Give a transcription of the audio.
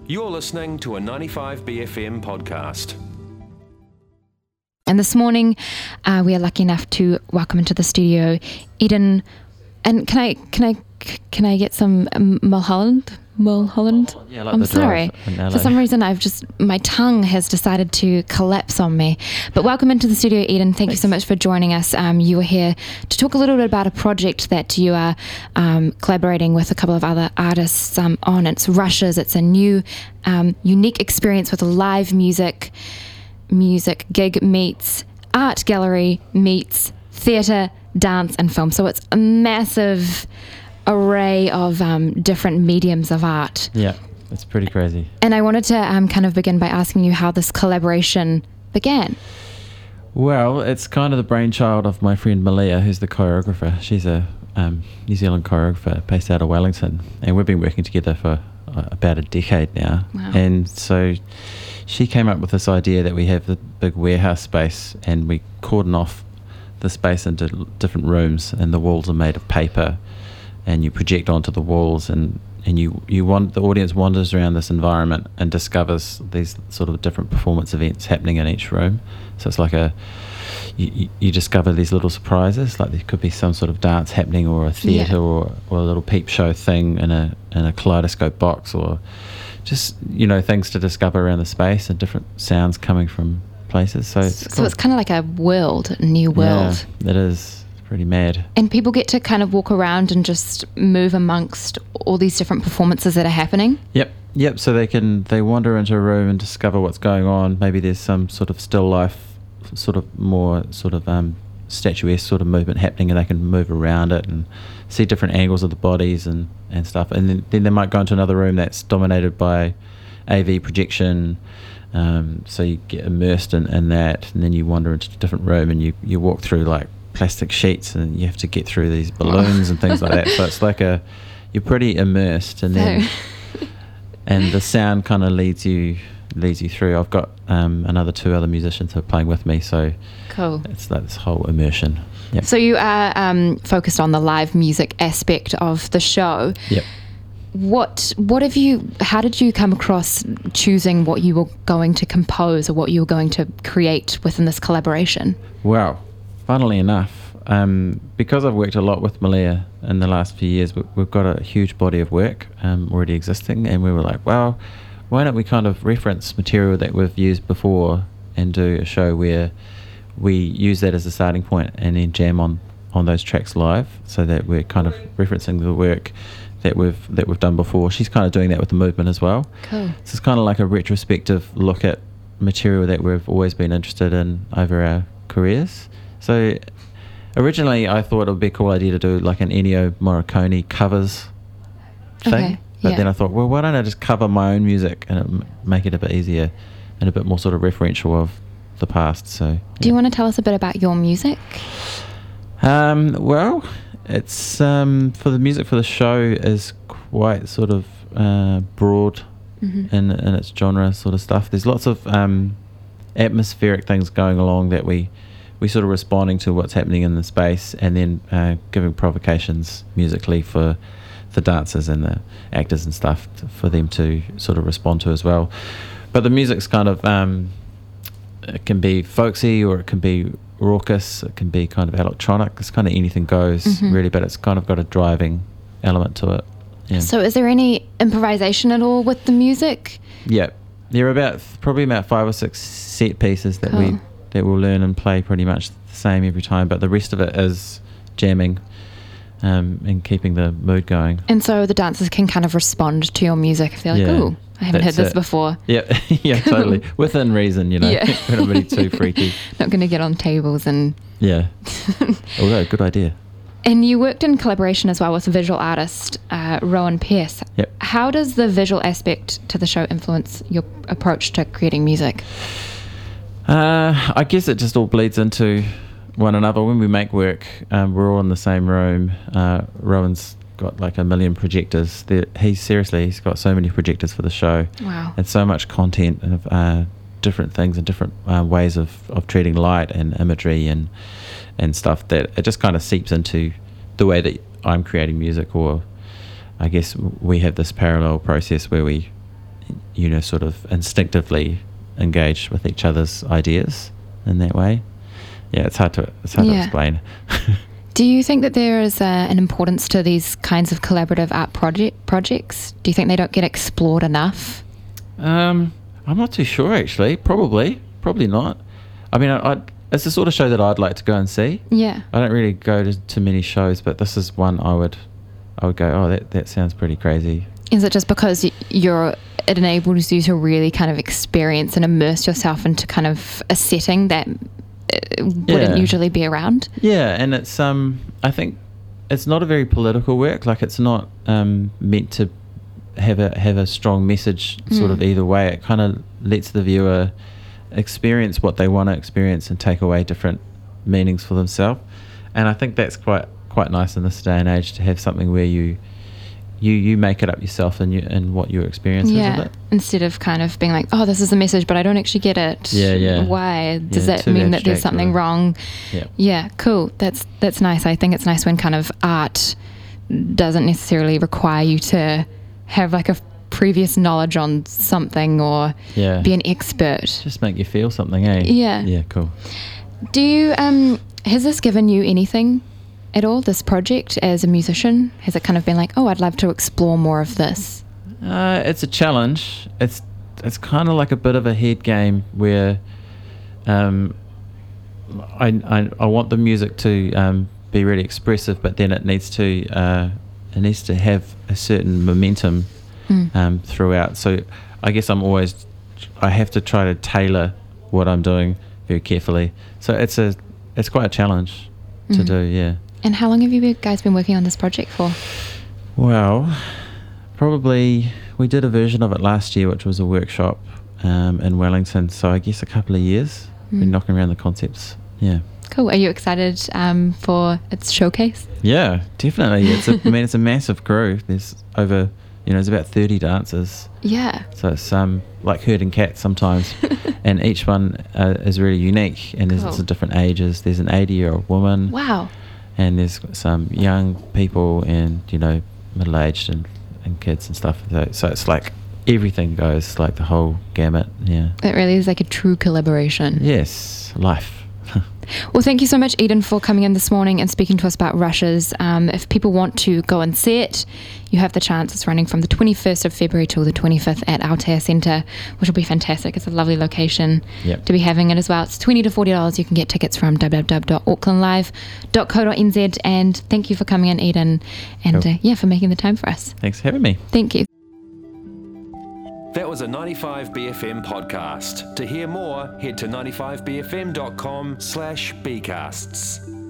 You're listening to a 95BFM podcast. And this morning, we are lucky enough to welcome into the studio Eden. And can I get some Mulholland? Yeah, like I'm the sorry. drive in LA. For some reason, my tongue has decided to collapse on me. But welcome into the studio, Eden. Thank you so much for joining us. You were here to talk a little bit about a project that you are collaborating with a couple of other artists on. It's Rushes. It's a new, unique experience with a live music gig meets art gallery meets theatre, dance and film. So it's a massive array of different mediums of art. Yeah, it's pretty crazy. And I wanted to kind of begin by asking you how this collaboration began. Well, it's kind of the brainchild of my friend Malia, who's the choreographer. She's a New Zealand choreographer based out of Wellington, and we've been working together for about a decade now. Wow. And so she came up with this idea that we have the big warehouse space and we cordon off the space into different rooms, and the walls are made of paper, and you project onto the walls, and you want the audience wanders around this environment and discovers these sort of different performance events happening in each room. So it's like you discover these little surprises, like there could be some sort of dance happening, or a theatre, or a little peep show thing in a kaleidoscope box, or just things to discover around the space and different sounds coming from places. So it's kind of like a new world. Yeah, it is. Pretty mad. And people get to kind of walk around and just move amongst all these different performances that are happening. Yep. So they wander into a room and discover what's going on. Maybe there's some sort of still life, sort of more sort of statuesque sort of movement happening, and they can move around it and see different angles of the bodies and stuff. And then they might go into another room that's dominated by AV projection. So you get immersed in that, and then you wander into a different room, and you walk through like plastic sheets, and you have to get through these balloons and things like that. So it's like you're pretty immersed, and then and the sound kind of leads you through. I've got two other musicians who are playing with me, so cool. It's like this whole immersion. Yep. So you are focused on the live music aspect of the show. Yep. How did you come across choosing what you were going to compose or what you were going to create within this collaboration? Well, funnily enough, because I've worked a lot with Malia in the last few years, we've got a huge body of work already existing, and we were like, well, why don't we kind of reference material that we've used before and do a show where we use that as a starting point and then jam on those tracks live, so that we're kind of referencing the work that we've done before. She's kind of doing that with the movement as well. Cool. So it's kind of like a retrospective look at material that we've always been interested in over our careers. So originally I thought it would be a cool idea to do like an Ennio Morricone covers thing. Okay, But then I thought, well, why don't I just cover my own music and make it a bit easier and a bit more sort of referential of the past. So do you want to tell us a bit about your music? Well, it's for the music for the show is quite sort of broad in its genre sort of stuff. There's lots of atmospheric things going along that we sort of responding to what's happening in the space, and then giving provocations musically for the dancers and the actors and stuff for them to sort of respond to as well. But the music's kind of it can be folksy, or it can be raucous, it can be kind of electronic. It's kind of anything goes really, but it's kind of got a driving element to it. Yeah. So is there any improvisation at all with the music? Yeah, there are probably about 5 or 6 set pieces that Cool. we'll learn and play pretty much the same every time, but the rest of it is jamming and keeping the mood going. And so the dancers can kind of respond to your music if they're like, ooh, I haven't heard this before. Yeah, yeah, totally. Within reason, Yeah. We're not really too freaky. Not going to get on tables and... Yeah. Although, good idea. And you worked in collaboration as well with visual artist Rowan Pearce. Yep. How does the visual aspect to the show influence your approach to creating music? I guess it just all bleeds into one another. When we make work, we're all in the same room. Rowan's got like 1 million projectors. He's got so many projectors for the show. Wow. And so much content of different things and different ways of treating light and imagery and stuff, that it just kind of seeps into the way that I'm creating music. Or I guess we have this parallel process where we sort of instinctively engage with each other's ideas in that way. Yeah, it's hard to explain. Do you think that there is an importance to these kinds of collaborative art projects? Do you think they don't get explored enough? I'm not too sure, actually. Probably not. I mean, it's the sort of show that I'd like to go and see. Yeah. I don't really go to many shows, but this is one I would go, oh, that sounds pretty crazy. Is it just because it enables you to really kind of experience and immerse yourself into kind of a setting that wouldn't usually be around? Yeah, and it's I think it's not a very political work. Like, it's not meant to have a strong message sort of either way. It kind of lets the viewer experience what they want to experience and take away different meanings for themselves. And I think that's quite nice in this day and age, to have something where you make it up yourself and what your experience is of it. Instead of kind of being like, oh, this is a message, but I don't actually get it. Yeah. Why? Does that mean that there's something wrong? Yeah. Yeah, cool. That's nice. I think it's nice when kind of art doesn't necessarily require you to have like a previous knowledge on something or be an expert. Just make you feel something, eh? Yeah, cool. Do you has this given you anything at all, this project, as a musician? Has it kind of been like, oh, I'd love to explore more of this? It's a challenge. It's kind of like a bit of a head game where I want the music to be really expressive, but then it needs to have a certain momentum throughout. So I guess I have to try to tailor what I'm doing very carefully. So it's quite a challenge to do, yeah. And how long have you guys been working on this project for? Well, probably we did a version of it last year, which was a workshop in Wellington. So I guess a couple of years. Been knocking around the concepts. Yeah. Cool. Are you excited for its showcase? Yeah, definitely. It's a massive crew. There's over, there's about 30 dancers. Yeah. So it's like herding cats sometimes. And each one is really unique. And there's lots of different ages. There's an 80-year-old woman. Wow. And there's some young people and, middle-aged and kids and stuff. So it's like everything goes, like the whole gamut, yeah. It really is like a true collaboration. Yes, life. Well, thank you so much, Eden, for coming in this morning and speaking to us about Rushes. If people want to go and see it, you have the chance. It's running from the 21st of February till the 25th at Aotea Centre, which will be fantastic. It's a lovely location to be having it as well. It's $20 to $40. You can get tickets from www.aucklandlive.co.nz. And thank you for coming in, Eden, and for making the time for us. Thanks for having me. Thank you. That was a 95BFM podcast. To hear more, head to 95bfm.com/bcasts.